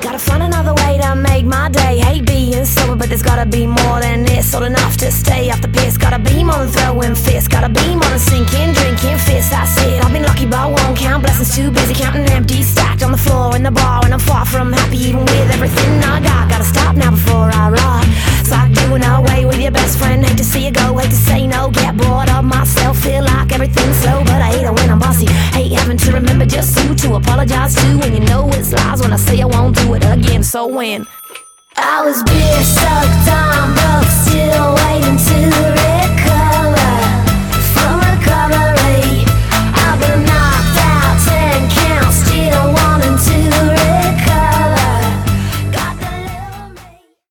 Gotta find another way to make my day. Hate being sober, but there's gotta be more than this. Old enough to stay off the piss. Gotta be more than throwing fists. Gotta be more than sinking, drinking fists. That's it. I've been lucky, but I won't count blessings. Too busy counting empty, stacked on the floor in the bar, and I'm far from happy even with everything I got. Gotta stop now before I rot. It's like doing away with your best friend. Hate to see you go, hate to say no. Get bored of myself, feel like everything's slow, but I hate it when I'm bossy. Hate having to remember just who to apologize to, and you know it's lies when I say I won't do it again. So when I was beer sucked on, but still waiting.